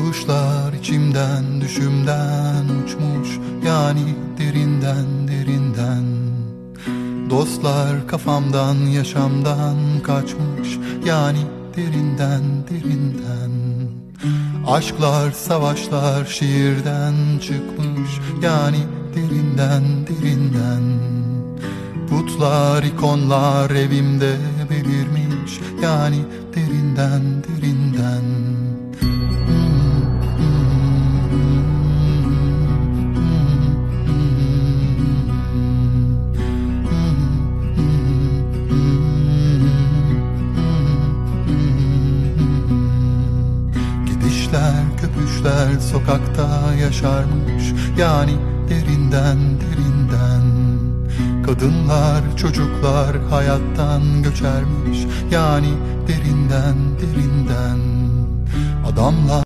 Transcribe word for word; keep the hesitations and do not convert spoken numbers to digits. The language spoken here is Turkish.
Kuşlar içimden düşümden uçmuş, yani derinden derinden. Dostlar kafamdan yaşamdan kaçmış, yani derinden derinden. Aşklar savaşlar şiirden çıkmış, yani derinden derinden. Putlar ikonlar evimde belirmiş, yani derinden derinden. Köpüşler sokakta yaşarmış, yani derinden derinden. Kadınlar çocuklar hayattan göçermiş, yani derinden derinden. Adamlar